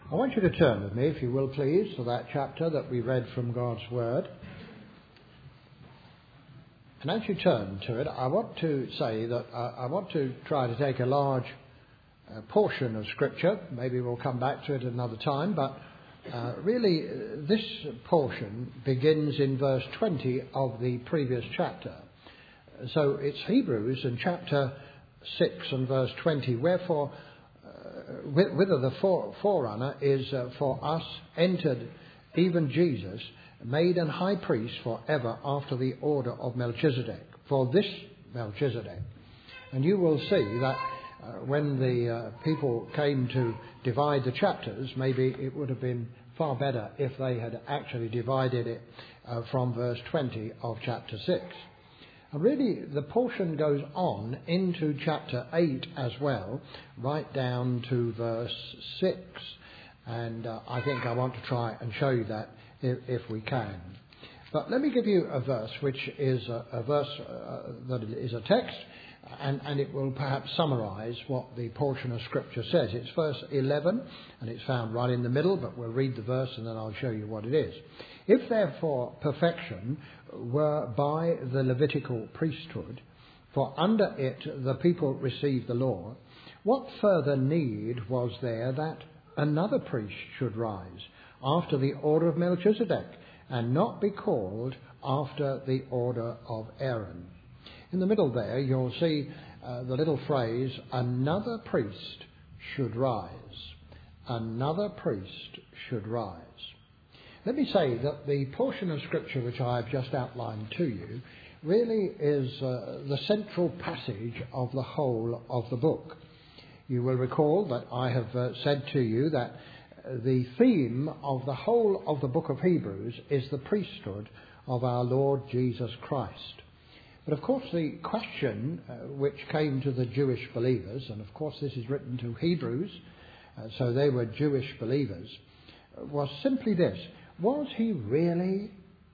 I want you to turn with me, if you will please, to that chapter that we read from God's Word. And as you turn to it, I want to say that I want to try to take a large portion of Scripture. Maybe we'll come back to it another time, but really this portion begins in verse 20 of the previous chapter. So it's Hebrews in chapter 6 and verse 20. Wherefore, whither the forerunner is for us entered, even Jesus, made an high priest forever after the order of Melchizedek, for this Melchizedek. And you will see that when the people came to divide the chapters, maybe it would have been far better if they had actually divided it from verse 20 of chapter 6. And really, the portion goes on into chapter 8 as well, right down to verse 6. And I think I want to try and show you that if we can. But let me give you a verse which is a verse that is a text, and it will perhaps summarise what the portion of Scripture says. It's verse 11, and it's found right in the middle, but we'll read the verse and then I'll show you what it is. If therefore perfection were by the Levitical priesthood, for under it the people received the law, what further need was there that another priest should rise after the order of Melchizedek, and not be called after the order of Aaron? In the middle there you'll see the little phrase, another priest should rise. Another priest should rise. Let me say that the portion of Scripture which I have just outlined to you really is the central passage of the whole of the book. You will recall that I have said to you that the theme of the whole of the book of Hebrews is the priesthood of our Lord Jesus Christ. But of course the question which came to the Jewish believers, and of course this is written to Hebrews, so they were Jewish believers, was simply this: was he really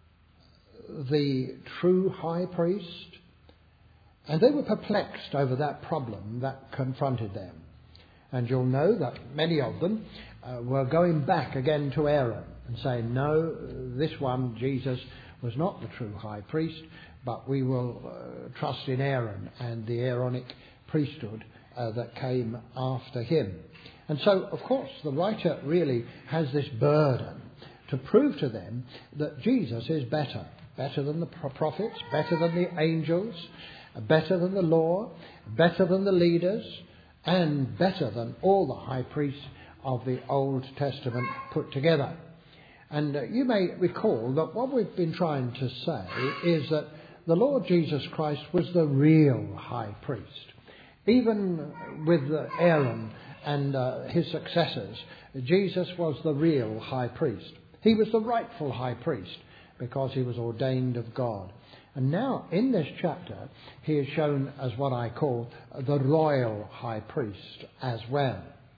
the true high priest? And they were perplexed over that problem that confronted them. And you'll know that many of them were going back again to Aaron and saying, no, this one, Jesus, was not the true high priest, but we will trust in Aaron and the Aaronic priesthood that came after him. And so, of course, the writer really has this burden to prove to them that Jesus is better than the prophets, better than the angels, better than the law, better than the leaders, and better than all the high priests of the Old Testament put together. And you may recall that what we've been trying to say is that the Lord Jesus Christ was the real high priest. Even with Aaron and his successors, Jesus was the real high priest. He was the rightful high priest because he was ordained of God. And now in this chapter he is shown as what I call the royal high priest as well.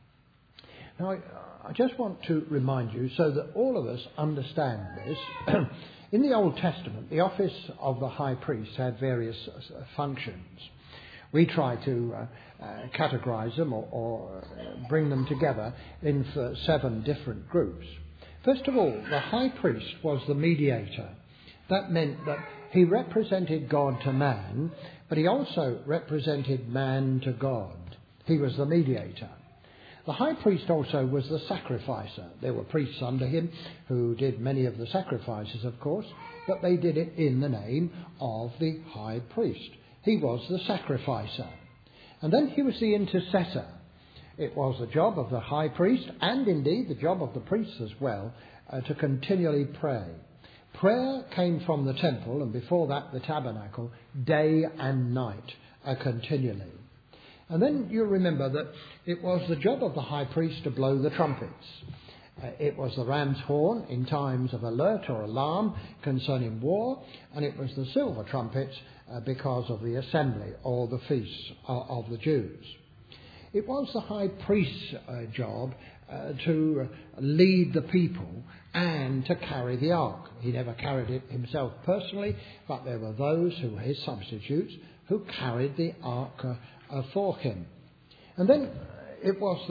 Now I just want to remind you so that all of us understand this. In the Old Testament, the office of the high priest had various functions. We try to categorize them or bring them together in 7 different groups. First of all, the high priest was the mediator. That meant that he represented God to man, but he also represented man to God. He was the mediator. The high priest also was the sacrificer. There were priests under him who did many of the sacrifices, of course, but they did it in the name of the high priest. He was the sacrificer. And then he was the intercessor. It was the job of the high priest, and indeed the job of the priests as well, to continually pray. Prayer came from the temple, and before that the tabernacle, day and night, continually. And then you remember that it was the job of the high priest to blow the trumpets. It was the ram's horn in times of alert or alarm concerning war, and it was the silver trumpets because of the assembly or the feasts of the Jews. It was the high priest's job to lead the people and to carry the ark. He never carried it himself personally, but there were those who were his substitutes who carried the ark for him. And then it was the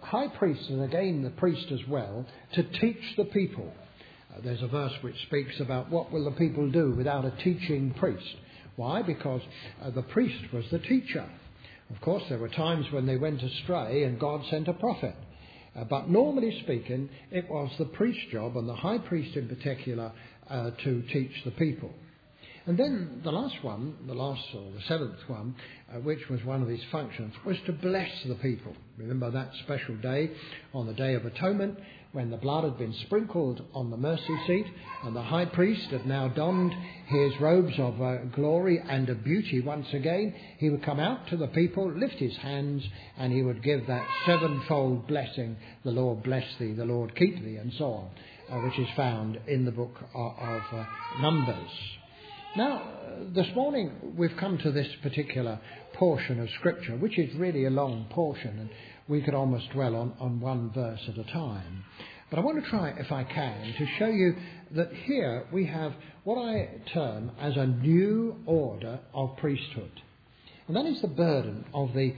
high priest, and again the priest as well, to teach the people. There's a verse which speaks about what will the people do without a teaching priest. Why? Because the priest was the teacher. Of course, there were times when they went astray and God sent a prophet. But normally speaking, it was the priest's job, and the high priest in particular, to teach the people. And then the last one, the seventh one, which was one of his functions, was to bless the people. Remember that special day, on the Day of Atonement, when the blood had been sprinkled on the mercy seat, and the high priest had now donned his robes of glory and of beauty once again. He would come out to the people, lift his hands, and he would give that sevenfold blessing, the Lord bless thee, the Lord keep thee, and so on, which is found in the book of Numbers. Now, this morning we've come to this particular portion of Scripture, which is really a long portion, and we could almost dwell on one verse at a time. But I want to try, if I can, to show you that here we have what I term as a new order of priesthood. And that is the burden of the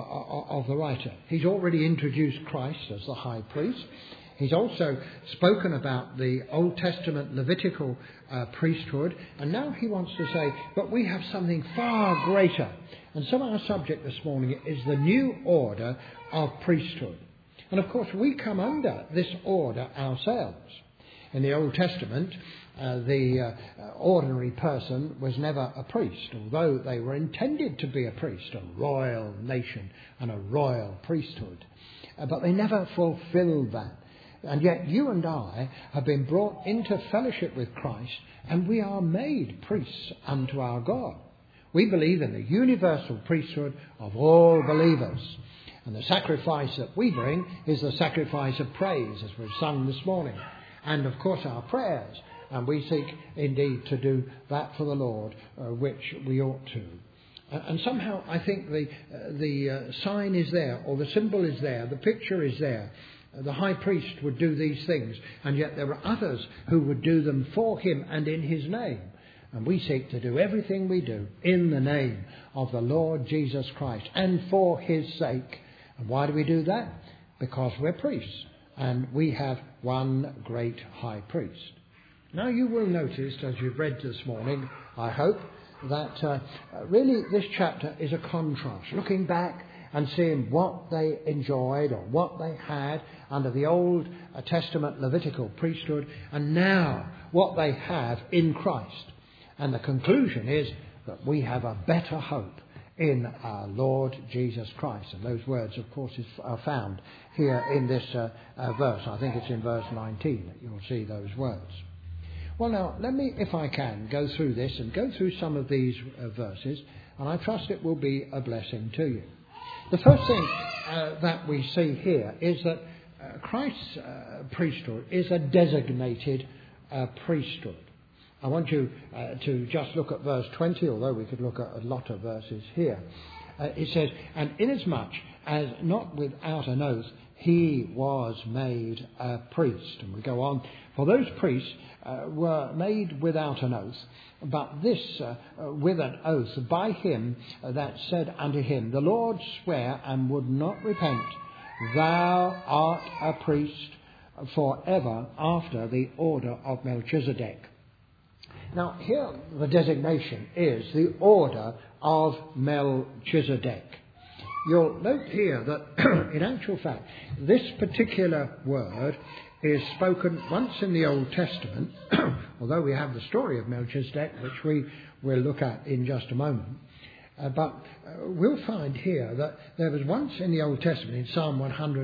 writer. He's already introduced Christ as the high priest. He's also spoken about the Old Testament Levitical priesthood, and now he wants to say, but we have something far greater. And so our subject this morning is the new order of priesthood. And of course we come under this order ourselves. In the Old Testament, the ordinary person was never a priest, although they were intended to be a priest, a royal nation and a royal priesthood. But they never fulfilled that. And yet you and I have been brought into fellowship with Christ, and we are made priests unto our God. We believe in the universal priesthood of all believers. And the sacrifice that we bring is the sacrifice of praise, as we've sung this morning. And of course our prayers. And we seek indeed to do that for the Lord, which we ought to. And somehow I think the sign is there, or the symbol is there, the picture is there. The high priest would do these things, and yet there are others who would do them for him and in his name. And we seek to do everything we do in the name of the Lord Jesus Christ and for his sake. And why do we do that? Because we're priests, and we have one great high priest. Now you will notice, as you've read this morning, I hope, that really this chapter is a contrast, looking back and seeing what they enjoyed or what they had under the Old Testament Levitical priesthood, and now what they have in Christ. And the conclusion is that we have a better hope in our Lord Jesus Christ. And those words, of course, are found here in this verse. I think it's in verse 19 that you'll see those words. Well, now, let me, if I can, go through this and go through some of these verses, and I trust it will be a blessing to you. The first thing that we see here is that Christ's priesthood is a designated priesthood. I want you to just look at verse 20, although we could look at a lot of verses here. It says, and inasmuch as not without an oath he was made a priest. And we go on, for those priests were made without an oath, but this with an oath by him that said unto him, the Lord sware and would not repent, thou art a priest forever after the order of Melchizedek. Now here the designation is the order of Melchizedek. You'll note here that in actual fact this particular word is spoken once in the Old Testament, although we have the story of Melchizedek, which we will look at in just a moment. But we'll find here that there was once in the Old Testament, in Psalm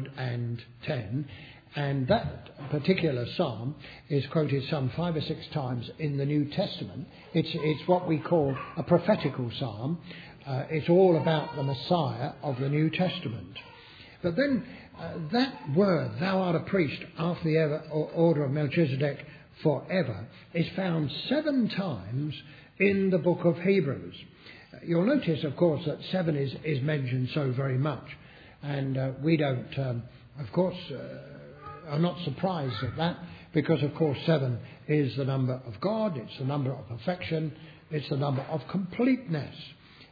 110, and that particular psalm is quoted some 5 or 6 times in the New Testament. It's what we call a prophetical psalm. It's all about the Messiah of the New Testament. But then that word, thou art a priest after the order of Melchizedek forever, is found 7 times in the book of Hebrews. You'll notice, of course, that 7 is mentioned so very much. And we don't, of course, are not surprised at that, because, of course, 7 is the number of God, it's the number of perfection, it's the number of completeness.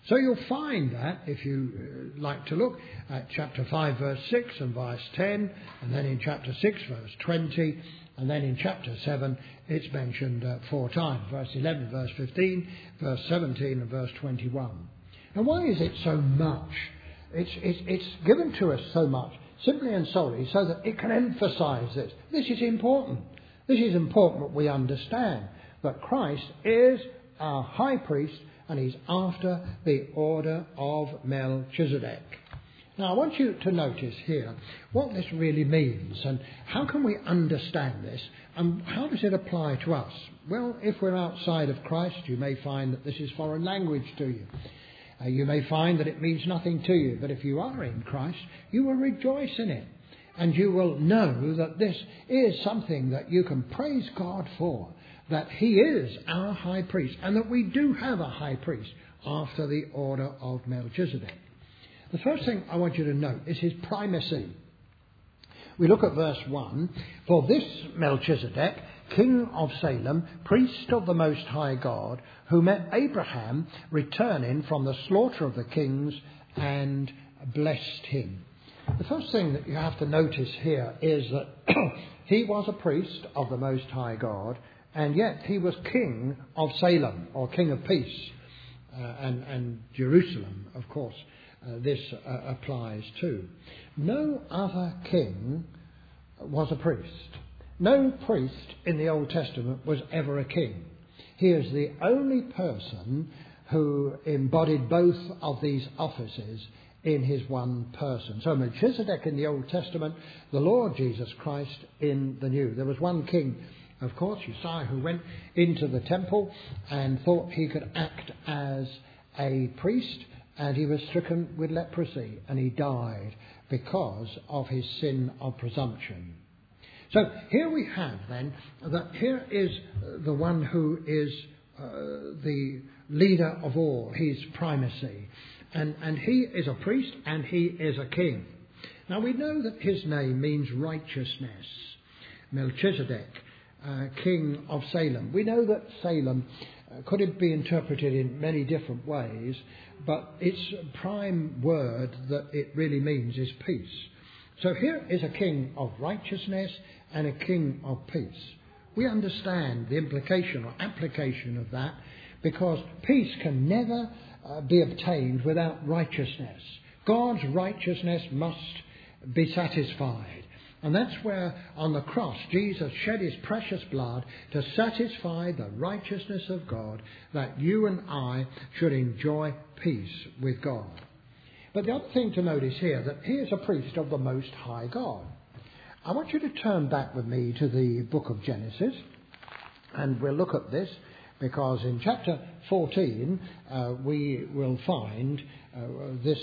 So you'll find that, if you like to look at chapter 5 verse 6 and verse 10, and then in chapter 6 verse 20, and then in chapter 7 it's mentioned 4 times, verse 11, verse 15, verse 17 and verse 21. And why is it so much? It's given to us so much, simply and solely, so that it can emphasise this. This is important. This is important that we understand that Christ is our high priest, and he's after the order of Melchizedek. Now, I want you to notice here what this really means, and how can we understand this, and how does it apply to us? Well, if we're outside of Christ, you may find that this is foreign language to you. You may find that it means nothing to you, but if you are in Christ, you will rejoice in it, and you will know that this is something that you can praise God for, that he is our high priest, and that we do have a high priest after the order of Melchizedek. The first thing I want you to note is his primacy. We look at verse 1. For this Melchizedek, king of Salem, priest of the Most High God, who met Abraham returning from the slaughter of the kings and blessed him. The first thing that you have to notice here is that he was a priest of the Most High God, and yet he was king of Salem, or king of peace, and Jerusalem, of course, this applies to. No other king was a priest. No priest in the Old Testament was ever a king. He is the only person who embodied both of these offices in his one person. So Melchizedek in the Old Testament, the Lord Jesus Christ in the New. There was one king, of course, Uzziah, who went into the temple and thought he could act as a priest, and he was stricken with leprosy, and he died because of his sin of presumption. So here we have then that here is the one who is the leader of all, his primacy. And he is a priest and he is a king. Now we know that his name means righteousness. Melchizedek, king of Salem. We know that Salem could be interpreted in many different ways, but its prime word that it really means is peace. So here is a king of righteousness and a king of peace. We understand the implication or application of that, because peace can never be obtained without righteousness. God's righteousness must be satisfied. And that's where on the cross Jesus shed his precious blood to satisfy the righteousness of God, that you and I should enjoy peace with God. But the other thing to notice here, that he is a priest of the Most High God. I want you to turn back with me to the book of Genesis, and we'll look at this, because in chapter 14 we will find this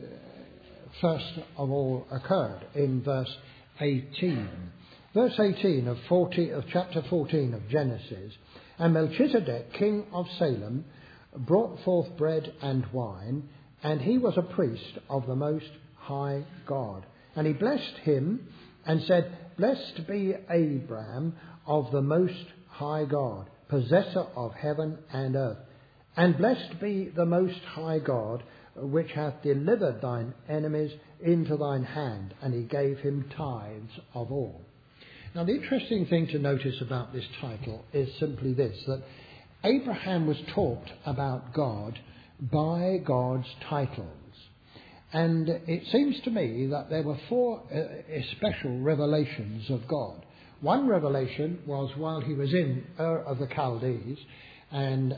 first of all occurred in verse 18. Verse 18 of chapter 14 of Genesis. And Melchizedek, king of Salem, brought forth bread and wine, and he was a priest of the Most High God. And he blessed him and said, Blessed be Abraham of the Most High God, possessor of heaven and earth. And blessed be the Most High God, which hath delivered thine enemies into thine hand. And he gave him tithes of all. Now the interesting thing to notice about this title is simply this, that Abraham was taught about God by God's titles. And it seems to me that there were 4 special revelations of God. One revelation was while he was in Ur of the Chaldees, and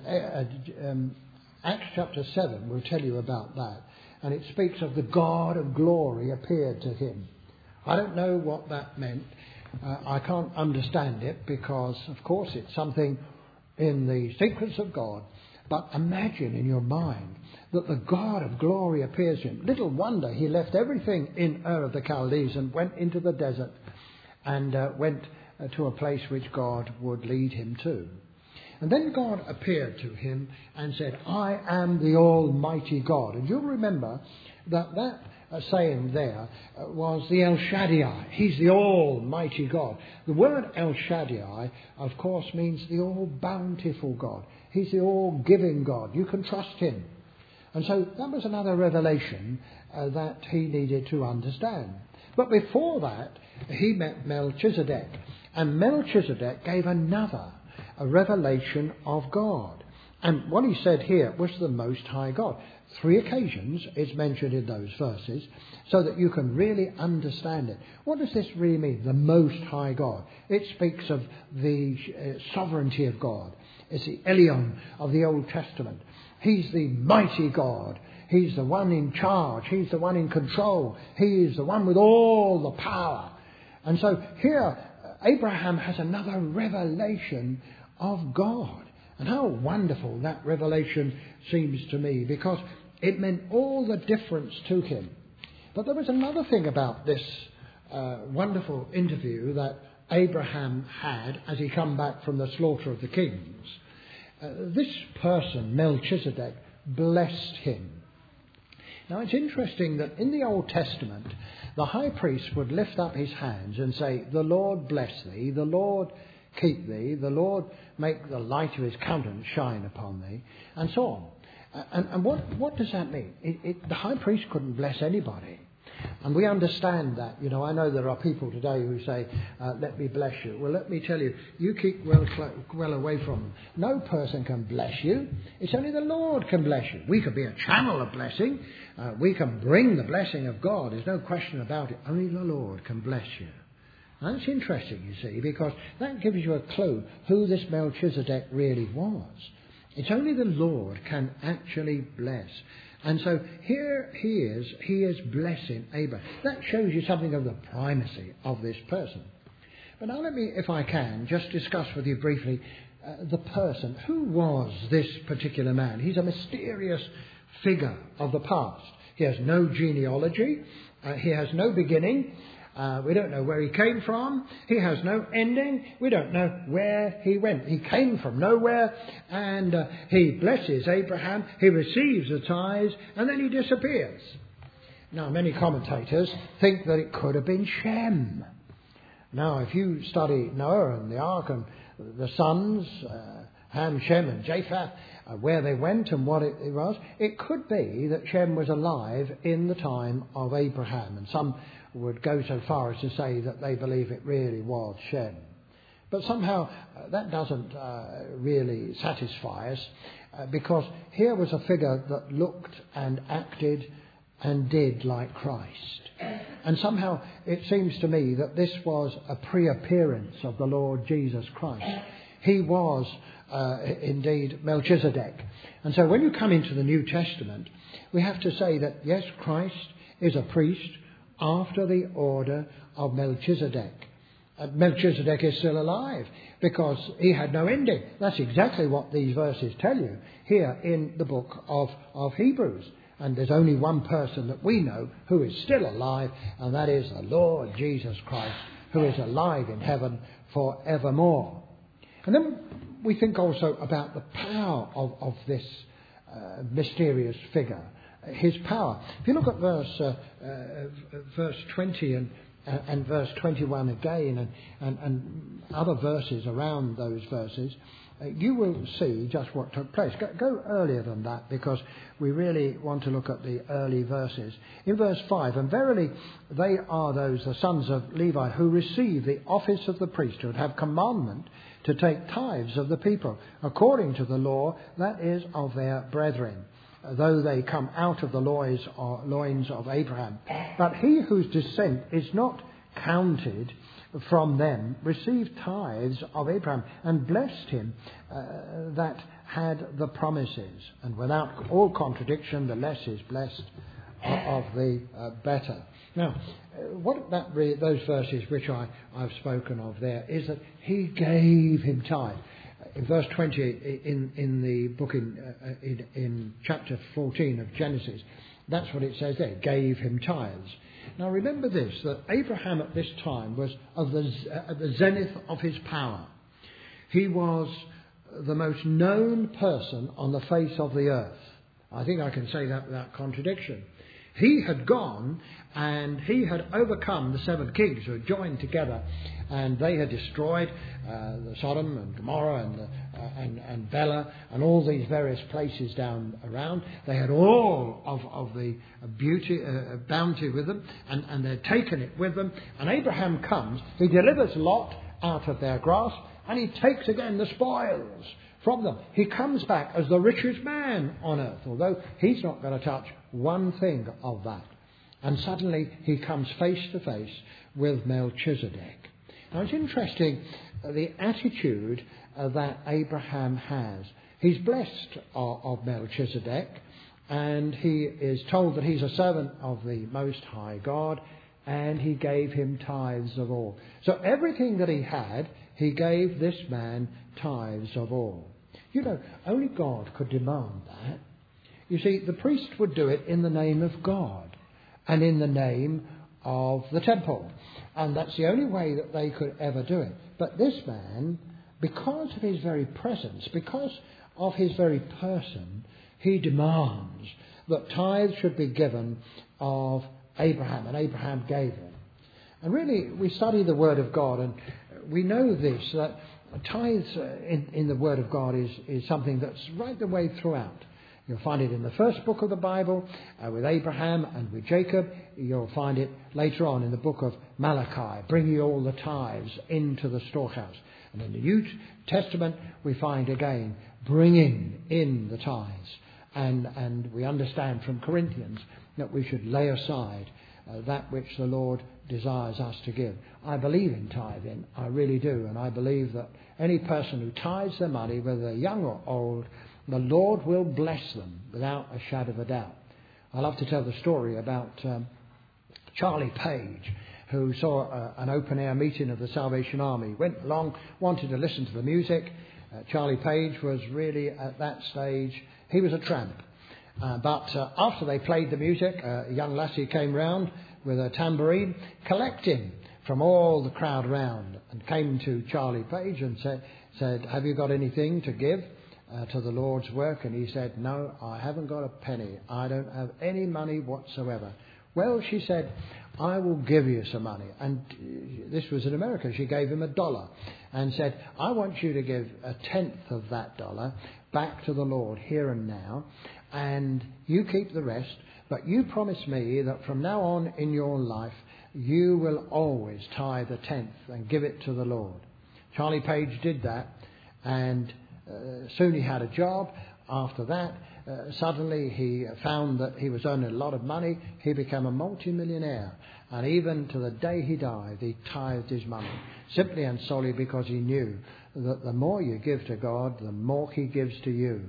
Acts chapter 7 will tell you about that. And it speaks of the God of glory appeared to him. I don't know what that meant. I can't understand it, because, of course, it's something in the sequence of God. But imagine in your mind that the God of glory appears to him. Little wonder he left everything in Ur of the Chaldees and went into the desert and went to a place which God would lead him to. And then God appeared to him and said, I am the Almighty God. And you'll remember that saying there was the El Shaddai. He's the Almighty God. The word El Shaddai, of course, means the all-bountiful God. He's the all-giving God. You can trust him. And so that was another revelation that he needed to understand. But before that, he met Melchizedek. And Melchizedek gave a revelation of God. And what he said here was the Most High God. 3 occasions it's mentioned in those verses so that you can really understand it. What does this really mean? The Most High God. It speaks of the sovereignty of God. It's the Elion of the Old Testament. He's the mighty God. He's the one in charge. He's the one in control. He is the one with all the power. And so here Abraham has another revelation of God. And how wonderful that revelation seems to me, because it meant all the difference to him. But there was another thing about this wonderful interview that Abraham had as he come back from the slaughter of the kings. This person, Melchizedek, blessed him. Now it's interesting that in the Old Testament, the high priest would lift up his hands and say, "The Lord bless thee, the Lord keep thee, the Lord make the light of his countenance shine upon thee," and so on. And what does that mean? The high priest couldn't bless anybody. And we understand that. You know, I know there are people today who say, "Let me bless you." Well, let me tell you, you keep well away from them. No person can bless you. It's only the Lord can bless you. We could be a channel of blessing. We can bring the blessing of God. There's no question about it. Only the Lord can bless you. And that's interesting, you see, because that gives you a clue who this Melchizedek really was. It's only the Lord can actually bless. And so here he is blessing Abraham. That shows you something of the primacy of this person. But now let me, if I can, just discuss with you briefly the person. Who was this particular man? He's a mysterious figure of the past. He has no genealogy. He has no beginning. We don't know where he came from. He has no ending. We don't know where he went. He came from nowhere, and he blesses Abraham. He receives the tithes, and then he disappears. Now, many commentators think that it could have been Shem. Now, if you study Noah and the ark and the sons, Ham, Shem and Japheth, where they went and what it was, it could be that Shem was alive in the time of Abraham. And some would go so far as to say that they believe it really was Shem. But somehow that doesn't really satisfy us, because here was a figure that looked and acted and did like Christ. And somehow it seems to me that this was a pre-appearance of the Lord Jesus Christ. He was indeed Melchizedek. And so when you come into the New Testament, we have to say that, yes, Christ is a priest after the order of Melchizedek. Melchizedek is still alive because he had no ending. That's exactly what these verses tell you here in the book of Hebrews. And there's only one person that we know who is still alive, and that is the Lord Jesus Christ, who is alive in heaven forevermore. And then we think also about the power of this mysterious figure, his power. If you look at verse 20 and verse 21 again, and other verses around those verses, you will see just what took place. Go earlier than that, because we really want to look at the early verses. In verse 5, "And verily they are those, the sons of Levi, who receive the office of the priesthood, have commandment to take tithes of the people, according to the law that is of their brethren, though they come out of the loins of Abraham. But he whose descent is not counted from them received tithes of Abraham, and blessed him that had the promises. And without all contradiction, the less is blessed of the better." Now, those verses which I've spoken of there is that he gave him tithe. In verse 20 in the book in chapter 14 of Genesis, that's what it says there, gave him tithes. Now remember this, that Abraham at this time was at the zenith of his power. He was the most known person on the face of the earth. I think I can say that without contradiction. He had gone and he had overcome the 7 kings who had joined together, and they had destroyed the Sodom and Gomorrah and Bela and all these various places down around. They had all of the bounty with them, and they'd taken it with them. And Abraham comes, he delivers Lot out of their grasp, and he takes again the spoils from them. He comes back as the richest man on earth, although he's not going to touch one thing of that. And suddenly he comes face to face with Melchizedek. Now it's interesting the attitude that Abraham has. He's blessed of Melchizedek, and he is told that he's a servant of the Most High God, and he gave him tithes of all. So everything that he had, he gave this man tithes of all. You know, only God could demand that. You see, the priest would do it in the name of God and in the name of the temple. And that's the only way that they could ever do it. But this man, because of his very presence, because of his very person, he demands that tithes should be given of Abraham, and Abraham gave it. And really, we study the Word of God, and we know this, that tithes in the Word of God is something that's right the way throughout. You'll find it in the first book of the Bible with Abraham and with Jacob. You'll find it later on in the book of Malachi, bringing all the tithes into the storehouse. And in the New Testament, we find again bringing in the tithes. And we understand from Corinthians that we should lay aside that which the Lord desires us to give. I believe in tithing, I really do. And I believe that any person who tithes their money, whether they're young or old, the Lord will bless them without a shadow of a doubt. I love to tell the story about Charlie Page, who saw an open-air meeting of the Salvation Army. Went along, wanted to listen to the music. Charlie Page was really, at that stage, he was a tramp. But after they played the music, a young lassie came round with a tambourine, collecting from all the crowd round, and came to Charlie Page and said, "Have you got anything to give to the Lord's work?" And he said, "No, I haven't got a penny. I don't have any money whatsoever." "Well," she said, "I will give you some money." And this was in America. She gave him $1 and said, "I want you to give 1/10 of that $1 back to the Lord here and now, and you keep the rest, but you promise me that from now on in your life you will always tithe 1/10 and give it to the Lord." Charlie Page did that, and soon he had a job. After that, suddenly he found that he was earning a lot of money. He became a multi-millionaire. And even to the day he died, he tithed his money, simply and solely because he knew that the more you give to God, the more he gives to you.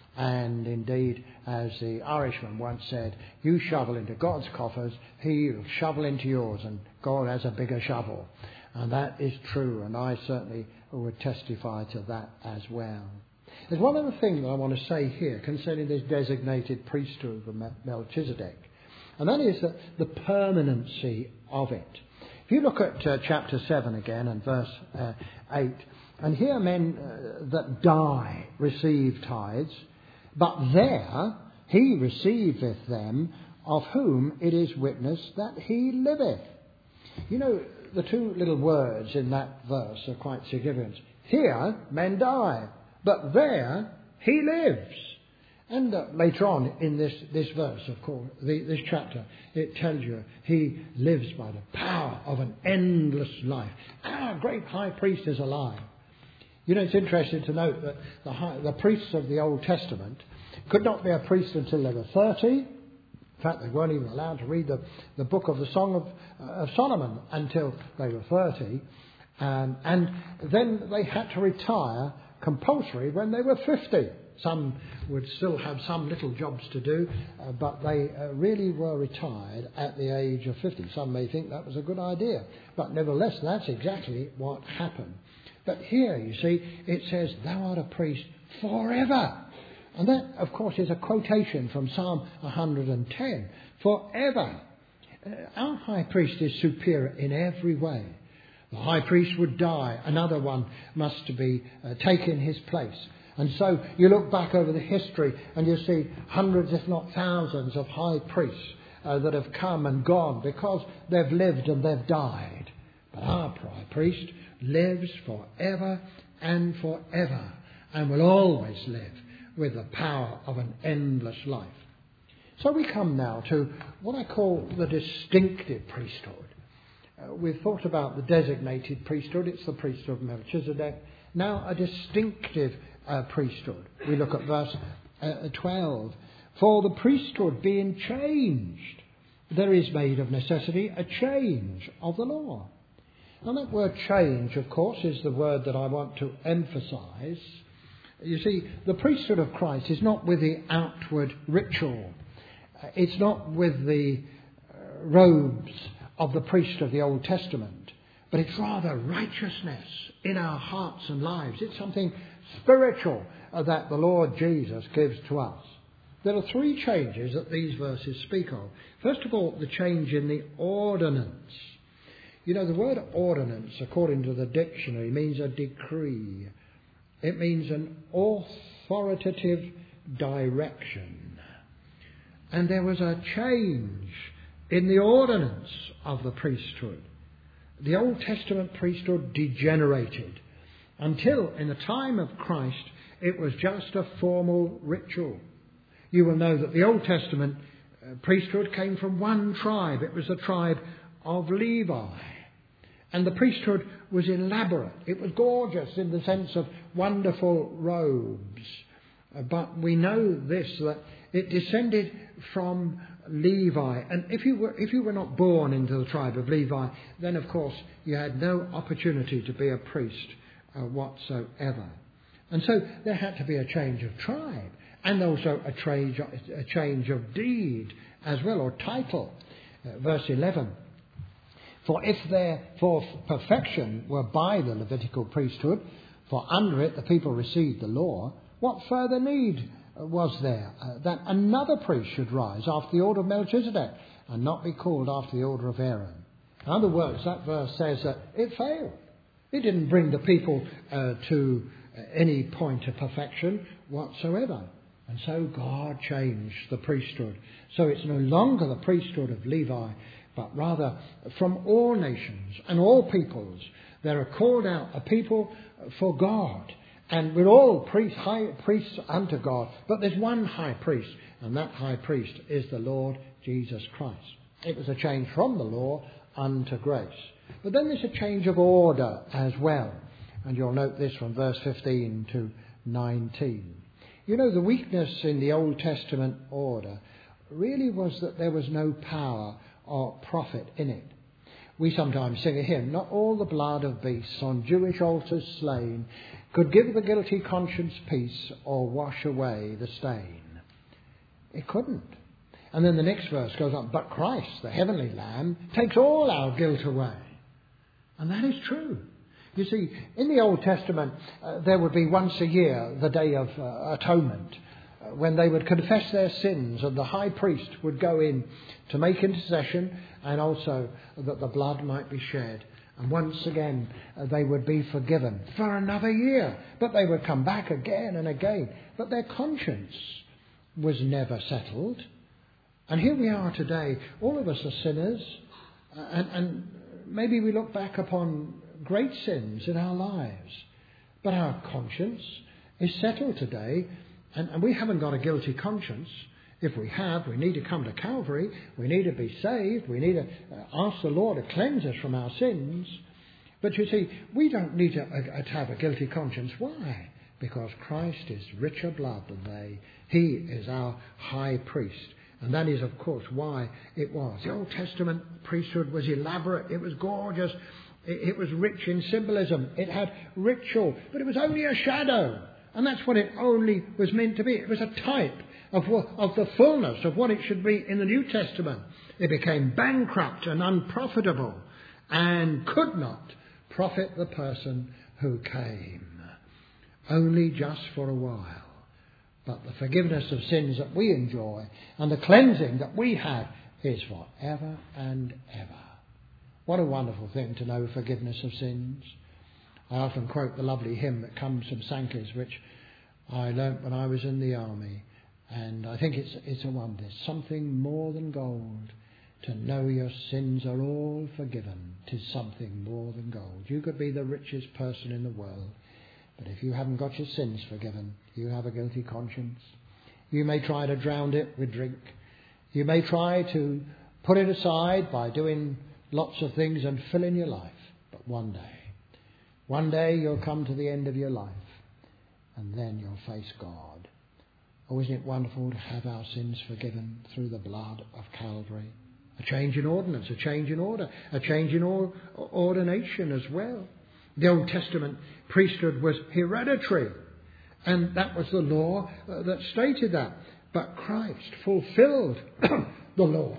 And indeed, as the Irishman once said, you shovel into God's coffers, he'll shovel into yours, and God has a bigger shovel. And that is true, and I certainly would testify to that as well. There's one other thing that I want to say here concerning this designated priesthood of Melchizedek, and that is the permanency of it. If you look at chapter 7 again and verse 8, and here men that die receive tithes, but there he receiveth them of whom it is witnessed that he liveth. You know, the two little words in that verse are quite significant. Here men die, but there he lives. And later on in this verse, of course, this chapter, it tells you he lives by the power of an endless life. Our great high priest is alive. You know, it's interesting to note that the priests of the Old Testament could not be a priest until they were 30. In fact, they weren't even allowed to read the book of the Song of Solomon until they were 30. And then they had to retire compulsory when they were 50. Some would still have some little jobs to do, but they really were retired at the age of 50. Some may think that was a good idea, but nevertheless, that's exactly what happened. But here, you see, it says, "Thou art a priest forever." And that, of course, is a quotation from Psalm 110. Forever. Our high priest is superior in every way. The high priest would die. Another one must be taken his place. And so you look back over the history and you see hundreds, if not thousands, of high priests that have come and gone because they've lived and they've died. But our high priest lives forever and forever and will always live with the power of an endless life. So we come now to what I call the distinctive priesthood. We've thought about the designated priesthood. It's the priesthood of Melchizedek. Now a distinctive priesthood. We look at verse 12. For the priesthood being changed, there is made of necessity a change of the law. And that word change, of course, is the word that I want to emphasize. You see, the priesthood of Christ is not with the outward ritual. It's not with the robes of the priest of the Old Testament, but it's rather righteousness in our hearts and lives. It's something spiritual that the Lord Jesus gives to us. There are three changes that these verses speak of. First of all, the change in the ordinance. You know, the word ordinance, according to the dictionary, means a decree. It means an authoritative direction. And there was a change in the ordinance of the priesthood. The Old Testament priesthood degenerated until, in the time of Christ, it was just a formal ritual. You will know that the Old Testament priesthood came from one tribe. It was the tribe of Levi. And the priesthood was elaborate. It was gorgeous in the sense of wonderful robes. But we know this, that it descended from Levi. And if you were not born into the tribe of Levi, then of course you had no opportunity to be a priest whatsoever. And so there had to be a change of tribe and also a change of deed as well, or title. Verse 11. For if therefore perfection were by the Levitical priesthood, for under it the people received the law, what further need was there that another priest should rise after the order of Melchizedek and not be called after the order of Aaron? In other words, that verse says that it failed. It didn't bring the people to any point of perfection whatsoever. And so God changed the priesthood. So it's no longer the priesthood of Levi, but rather from all nations and all peoples. There are called out a people for God. And we're all high priests unto God. But there's one high priest, and that high priest is the Lord Jesus Christ. It was a change from the law unto grace. But then there's a change of order as well. And you'll note this from verse 15 to 19. You know, the weakness in the Old Testament order really was that there was no power or profit in it. We sometimes sing a hymn, not all the blood of beasts on Jewish altars slain could give the guilty conscience peace or wash away the stain. It couldn't. And then the next verse goes on, but Christ, the heavenly Lamb, takes all our guilt away. And that is true. You see, in the Old Testament, there would be once a year the Day of Atonement, when they would confess their sins, and the high priest would go in to make intercession, and also that the blood might be shed. And once again, they would be forgiven for another year. But they would come back again and again. But their conscience was never settled. And here we are today. All of us are sinners. And maybe we look back upon great sins in our lives. But our conscience is settled today. And we haven't got a guilty conscience. If we have, we need to come to Calvary. We need to be saved. We need to ask the Lord to cleanse us from our sins. But you see, we don't need to have a guilty conscience. Why? Because Christ is richer blood than they. He is our high priest. And that is, of course, why it was. The Old Testament priesthood was elaborate. It was gorgeous. It was rich in symbolism. It had ritual. But it was only a shadow. And that's what it only was meant to be. It was a type of the fullness of what it should be in the New Testament. It became bankrupt and unprofitable and could not profit the person who came. Only just for a while. But the forgiveness of sins that we enjoy and the cleansing that we have is forever and ever. What a wonderful thing to know forgiveness of sins. I often quote the lovely hymn that comes from Sankey's, which I learnt when I was in the army. And I think it's a wonder. Something more than gold. To know your sins are all forgiven. 'Tis something more than gold. You could be the richest person in the world, but if you haven't got your sins forgiven, you have a guilty conscience. You may try to drown it with drink. You may try to put it aside by doing lots of things and fill in your life. But one day you'll come to the end of your life, and then you'll face God. Oh, isn't it wonderful to have our sins forgiven through the blood of Calvary? A change in ordinance, a change in order, a change in ordination as well. The Old Testament priesthood was hereditary, and that was the law that stated that. But Christ fulfilled the law.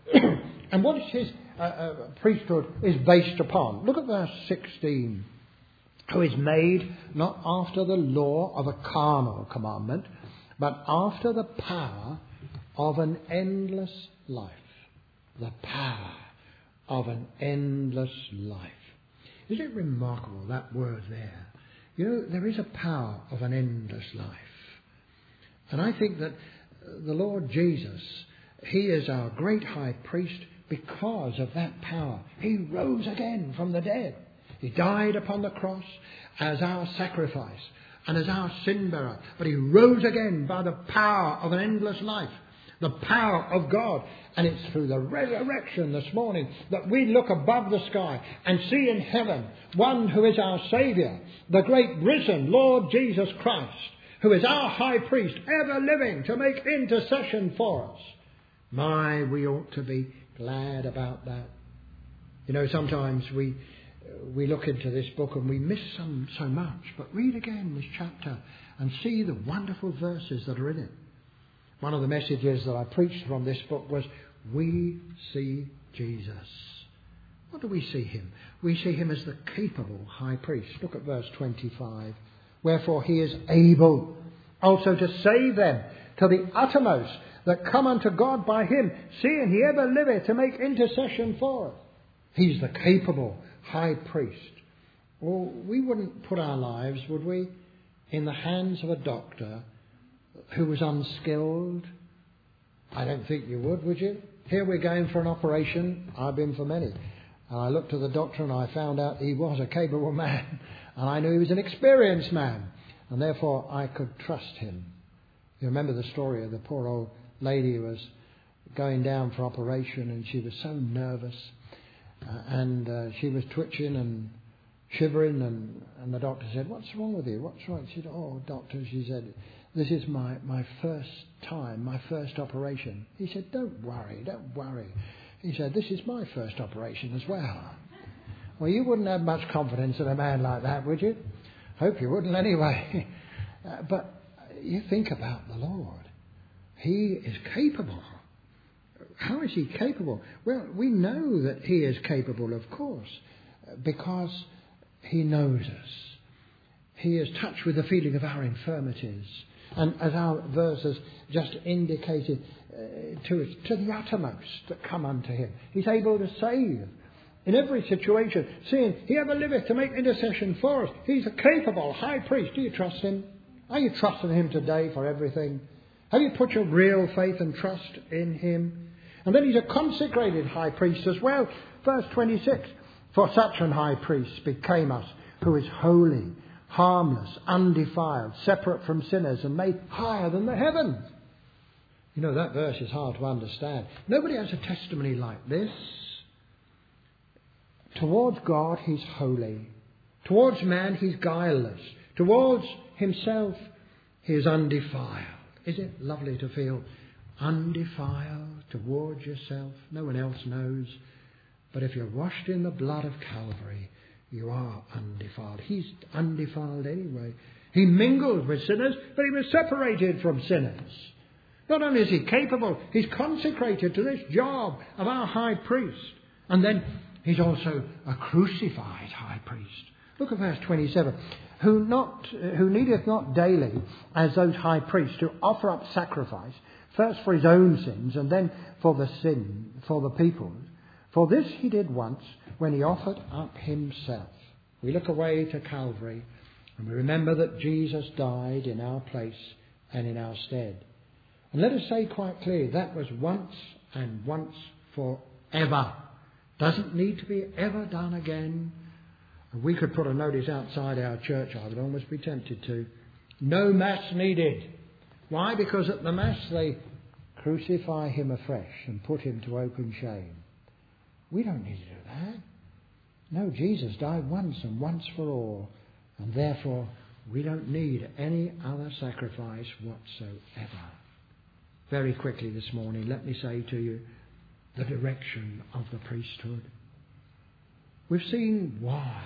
And what is his priesthood is based upon? Look at verse 16. Who is made not after the law of a carnal commandment, but after the power of an endless life. The power of an endless life. Isn't it remarkable, that word there? You know, there is a power of an endless life. And I think that the Lord Jesus, he is our great high priest because of that power. He rose again from the dead. He died upon the cross as our sacrifice and as our sin bearer. But he rose again by the power of an endless life. The power of God. And it's through the resurrection this morning that we look above the sky and see in heaven one who is our Saviour, the great risen Lord Jesus Christ, who is our high priest, ever living to make intercession for us. My, we ought to be glad about that. You know, sometimes we look into this book and we miss so much, but read again this chapter and see the wonderful verses that are in it. One of the messages that I preached from this book was, we see Jesus. What do we see him? We see him as the capable high priest. Look at verse 25. Wherefore he is able also to save them to the uttermost that come unto God by him, seeing he ever liveth to make intercession for us. He's the capable high priest. Well, we wouldn't put our lives, would we, in the hands of a doctor who was unskilled? I don't think you would you? Here we're going for an operation. I've been for many. And I looked at the doctor and I found out he was a capable man. And I knew he was an experienced man. And therefore I could trust him. You remember the story of the poor old lady who was going down for operation, and she was so nervous. And she was twitching and shivering. And the doctor said, "What's wrong with you? What's wrong?" She said, "Oh, doctor," she said, "this is my first time, my first operation." He said, don't worry. He said, "This is my first operation as well." Well, you wouldn't have much confidence in a man like that, would you? Hope you wouldn't anyway. But you think about the Lord. He is capable. How is he capable? Well, we know that he is capable, of course, because he knows us. He is touched with the feeling of our infirmities. And as our verses just indicated to us, to the uttermost that come unto him. He's able to save in every situation, seeing he ever liveth to make intercession for us. He's a capable high priest. Do you trust him? Are you trusting him today for everything? Have you put your real faith and trust in him? And then he's a consecrated high priest as well. Verse 26, for such an high priest became us, who is holy, harmless, undefiled, separate from sinners, and made higher than the heavens. You know, that verse is hard to understand. Nobody has a testimony like this. Towards God, he's holy. Towards man, he's guileless. Towards himself, he is undefiled. Is it lovely to feel undefiled towards yourself? No one else knows. But if you're washed in the blood of Calvary, you are undefiled. He's undefiled anyway. He mingled with sinners, but he was separated from sinners. Not only is he capable, he's consecrated to this job of our high priest. And then he's also a crucified high priest. Look at verse 27. Who needeth not daily, as those high priests, to offer up sacrifice, first for his own sins, and then for the people's. For this he did once, when he offered up himself. We look away to Calvary, and we remember that Jesus died in our place and in our stead. And let us say quite clearly, that was once and once forever. Doesn't need to be ever done again. And we could put a notice outside our church, I would almost be tempted to. No Mass needed. Why? Because at the Mass they crucify him afresh and put him to open shame. We don't need to do that. No, Jesus died once and once for all. And therefore, we don't need any other sacrifice whatsoever. Very quickly this morning, let me say to you the direction of the priesthood. We've seen why.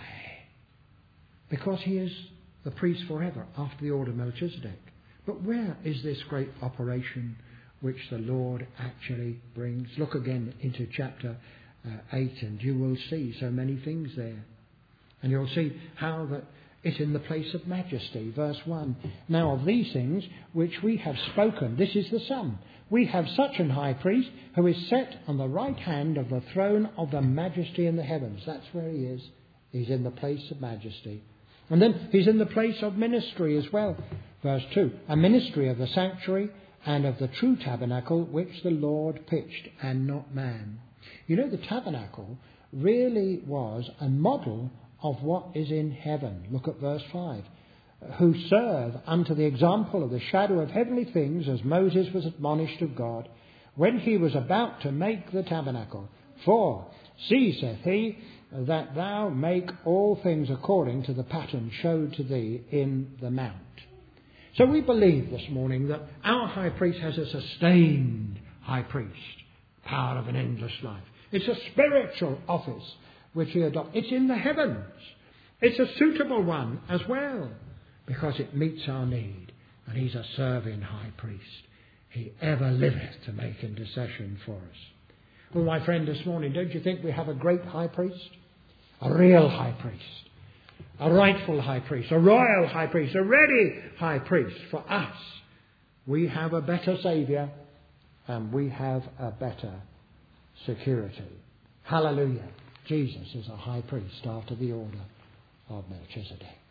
Because he is the priest forever after the order of Melchizedek. But where is this great operation which the Lord actually brings? Look again into chapter 8 and you will see so many things there. And you'll see how that it's in the place of majesty. Verse 1. Now of these things which we have spoken, this is the sum. We have such an high priest who is set on the right hand of the throne of the majesty in the heavens. That's where he is. He's in the place of majesty. And then he's in the place of ministry as well. Verse 2. A ministry of the sanctuary and of the true tabernacle which the Lord pitched and not man. You know, the tabernacle really was a model of what is in heaven. Look at verse 5. Who serve unto the example of the shadow of heavenly things, as Moses was admonished of God, when he was about to make the tabernacle. For, see, saith he, that thou make all things according to the pattern showed to thee in the mount. So we believe this morning that our high priest has a sustained high priest, power of an endless life. It's a spiritual office which he adopts. It's in the heavens. It's a suitable one as well, because it meets our need. And he's a serving high priest. He ever liveth to make intercession for us. Well, my friend, this morning, don't you think we have a great high priest? A real high priest. A rightful high priest. A royal high priest. A ready high priest for us. We have a better Saviour and we have a better security. Hallelujah. Jesus is a high priest after the order of Melchizedek.